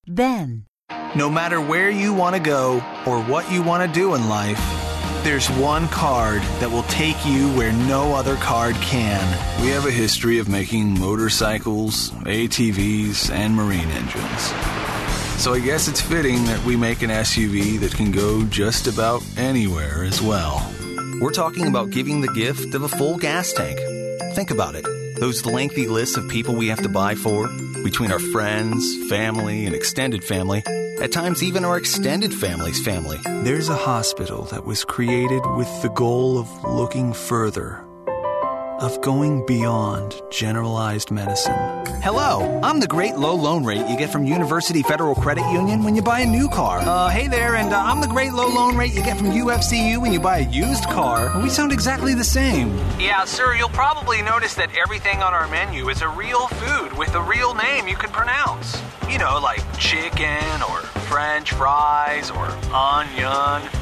then. No matter where you want to go or what you want to do in life, there's one card that will take you where no other card can. We have a history of making motorcycles, ATVs, and marine engines. So I guess it's fitting that we make an SUV that can go just about anywhere as well. We're talking about giving the gift of a full gas tank. Think about it. Those lengthy lists of people we have to buy for, between our friends, family, and extended family, at times even our extended family's family. There's a hospital that was created with the goal of looking further, of going beyond generalized medicine. Hello, I'm the great low loan rate you get from University Federal Credit Union when you buy a new car. Hey there, and I'm the great low loan rate you get from UFCU when you buy a used car. We sound exactly the same. Yeah, sir, you'll probably notice that everything on our menu is a real food with a real name you can pronounce. You know, like chicken or French fries or onion.